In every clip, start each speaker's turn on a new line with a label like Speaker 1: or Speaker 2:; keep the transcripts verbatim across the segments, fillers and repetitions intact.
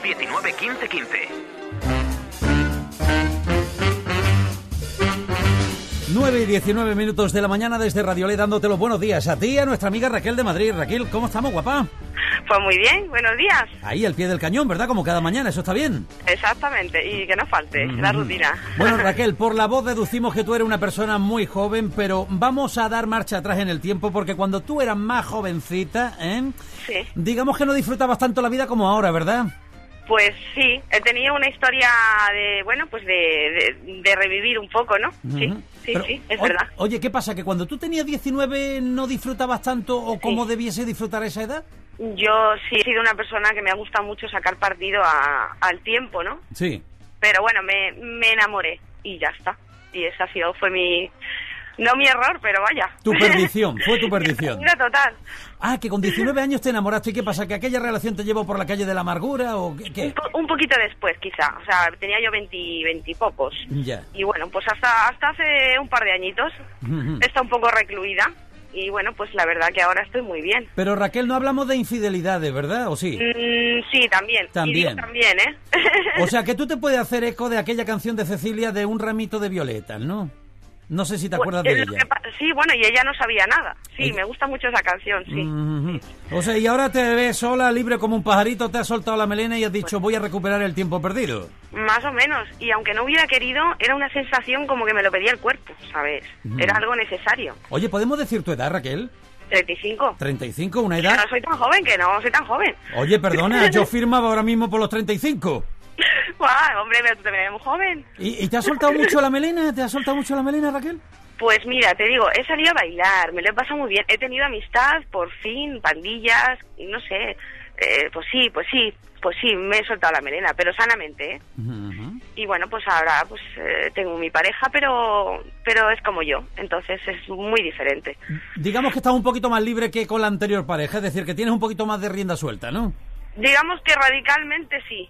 Speaker 1: diecinueve quince quince.
Speaker 2: nueve y diecinueve minutos de la mañana desde Radiolé, dándote los buenos días a ti y a nuestra amiga Raquel de Madrid. Raquel, ¿cómo estamos, guapa?
Speaker 3: Pues muy bien, buenos días.
Speaker 2: Ahí, al pie del cañón, ¿verdad? Como cada mañana, eso está bien.
Speaker 3: Exactamente, y que no falte, mm-hmm. la rutina.
Speaker 2: Bueno, Raquel, por la voz deducimos que tú eres una persona muy joven, pero vamos a dar marcha atrás en el tiempo, porque cuando tú eras más jovencita, ¿eh?
Speaker 3: Sí.
Speaker 2: Digamos que no disfrutabas tanto la vida como ahora, ¿verdad?
Speaker 3: Pues sí, he tenido una historia de, bueno, pues de, de, de revivir un poco, ¿no? Uh-huh. Sí, sí, Pero, sí, es
Speaker 2: o,
Speaker 3: verdad.
Speaker 2: Oye, ¿qué pasa? ¿Que cuando tú tenías diecinueve no disfrutabas tanto o como
Speaker 3: sí.
Speaker 2: debiese disfrutar a esa edad?
Speaker 3: Yo sí he sido una persona que me ha gustado mucho sacar partido a, al tiempo, ¿no?
Speaker 2: Sí.
Speaker 3: Pero bueno, me, me enamoré y ya está. Y esa ha sido, fue mi... No mi error, pero vaya.
Speaker 2: Tu perdición, fue tu perdición.
Speaker 3: Mira, total.
Speaker 2: Ah, que con diecinueve años te enamoraste. ¿Y qué pasa? ¿Que aquella relación te llevó por la calle de la amargura o qué?
Speaker 3: Un, po- un poquito después, quizá. O sea, tenía yo veinte, veinte pocos.
Speaker 2: Ya.
Speaker 3: Y bueno, pues hasta hasta hace un par de añitos uh-huh. está un poco recluida. Y bueno, pues la verdad que ahora estoy muy bien.
Speaker 2: Pero Raquel, no hablamos de infidelidades, ¿verdad? ¿O sí?
Speaker 3: Mm, sí, también.
Speaker 2: También.
Speaker 3: Y digo también, ¿eh?
Speaker 2: O sea, que tú te puedes hacer eco de aquella canción de Cecilia de Un ramito de violetas, ¿no? No sé si te acuerdas
Speaker 3: pues,
Speaker 2: de
Speaker 3: ella.
Speaker 2: ella.
Speaker 3: Pa- sí, bueno, y ella no sabía nada. Sí,
Speaker 2: ¿Eh?
Speaker 3: me gusta mucho esa canción, sí.
Speaker 2: Mm-hmm. O sea, y ahora te ves sola, libre como un pajarito, te has soltado la melena y has dicho, pues, voy a recuperar el tiempo perdido.
Speaker 3: Más o menos. Y aunque no hubiera querido, era una sensación como que me lo pedía el cuerpo, ¿sabes? Mm. Era algo necesario.
Speaker 2: Oye, ¿podemos decir tu edad, Raquel?
Speaker 3: treinta y cinco.
Speaker 2: ¿treinta y cinco? ¿Una edad?
Speaker 3: Que no soy tan joven, que no soy tan joven.
Speaker 2: Oye, perdona, yo firmaba ahora mismo por los treinta y cinco.
Speaker 3: ¡Guau, hombre, pero tú también eres muy joven!
Speaker 2: ¿Y, ¿Y te has soltado mucho la melena? ¿Te has soltado mucho la melena, Raquel?
Speaker 3: Pues mira, te digo, he salido a bailar, me lo he pasado muy bien, he tenido amistad, por fin, pandillas, no sé, eh, pues sí, pues sí, pues sí, me he soltado la melena, pero sanamente, ¿eh? Uh-huh. Y bueno, pues ahora pues eh, tengo mi pareja, pero pero es como yo, entonces es muy diferente.
Speaker 2: Digamos que estás un poquito más libre que con la anterior pareja, es decir, que tienes un poquito más de rienda suelta, ¿no?
Speaker 3: Digamos que radicalmente sí.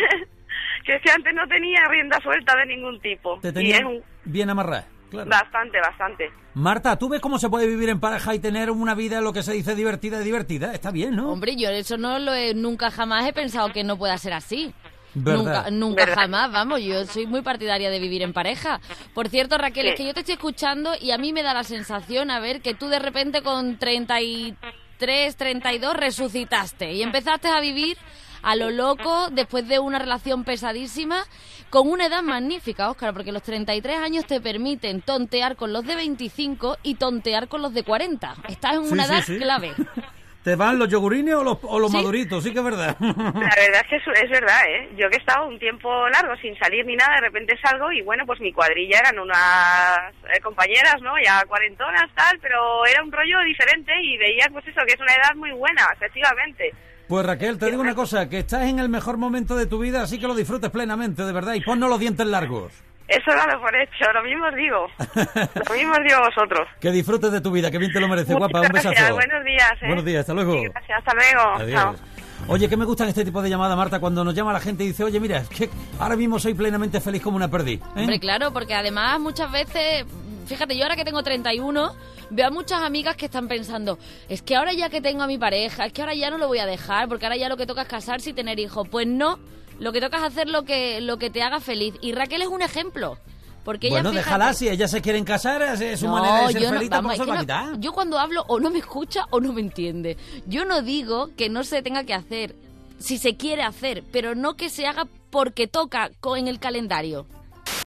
Speaker 3: Que es que antes no tenía rienda suelta de ningún tipo.
Speaker 2: Te tenía
Speaker 3: y es un...
Speaker 2: bien amarrada. Claro.
Speaker 3: Bastante, bastante.
Speaker 2: Marta, ¿tú ves cómo se puede vivir en pareja y tener una vida, lo que se dice, divertida y divertida? Está bien, ¿no?
Speaker 4: Hombre, yo eso no lo he, nunca jamás he pensado que no pueda ser así.
Speaker 2: ¿Verdad?
Speaker 4: Nunca, nunca
Speaker 3: ¿verdad?
Speaker 4: jamás, vamos, yo soy muy partidaria de vivir en pareja. Por cierto, Raquel,
Speaker 3: Sí.
Speaker 4: es que yo te estoy escuchando y a mí me da la sensación, a ver, que tú de repente con treinta y tres, treinta y dos resucitaste y empezaste a vivir a lo loco después de una relación pesadísima con una edad magnífica, Óscar, porque los treinta y tres años te permiten tontear con los de veinticinco y tontear con los de cuarenta. Estás en una
Speaker 2: sí,
Speaker 4: edad
Speaker 2: sí, sí.
Speaker 4: clave.
Speaker 2: ¿Te van los yogurines o los, o los
Speaker 4: ¿Sí?
Speaker 2: maduritos? Sí que es verdad.
Speaker 3: La verdad es que es, es verdad, ¿eh? Yo que he estado un tiempo largo sin salir ni nada, de repente salgo y bueno, pues mi cuadrilla eran unas eh, compañeras, ¿no? Ya cuarentonas, tal, pero era un rollo diferente y veías pues eso, que es una edad muy buena, efectivamente.
Speaker 2: Pues Raquel, te digo una cosa, que estás en el mejor momento de tu vida, así que lo disfrutes plenamente, de verdad, y ponnos los dientes largos.
Speaker 3: Eso dalo por hecho, lo mismo os digo. Lo mismo os digo a vosotros.
Speaker 2: Que disfrutes de tu vida, que bien te lo mereces,
Speaker 3: Muchas
Speaker 2: guapa, un
Speaker 3: gracias,
Speaker 2: besazo.
Speaker 3: buenos días, ¿eh?
Speaker 2: Buenos días, hasta luego.
Speaker 3: Sí, gracias, hasta luego.
Speaker 2: Adiós.
Speaker 3: Chao.
Speaker 2: Oye, que me gustan este tipo de llamadas, Marta, cuando nos llama la gente y dice, oye, mira, es que ahora mismo soy plenamente feliz como una perdiz. ¿eh?
Speaker 4: Hombre, claro, porque además muchas veces, fíjate, yo ahora que tengo treinta y uno, veo a muchas amigas que están pensando, es que ahora ya que tengo a mi pareja, es que ahora ya no lo voy a dejar, porque ahora ya lo que toca es casarse y tener hijos. Pues no, lo que toca es hacer lo que, lo que te haga feliz. Y Raquel es un ejemplo. Porque ella,
Speaker 2: bueno,
Speaker 4: fíjate,
Speaker 2: déjala, si ellas se quieren casar, es su
Speaker 4: no,
Speaker 2: manera de ser
Speaker 4: yo no,
Speaker 2: feliz,
Speaker 4: vamos,
Speaker 2: tampoco se
Speaker 4: es
Speaker 2: lo va a
Speaker 4: que
Speaker 2: quitar.
Speaker 4: no, yo cuando hablo o no me escucha o no me entiende. Yo no digo que no se tenga que hacer, si se quiere hacer, pero no que se haga porque toca co- en el calendario.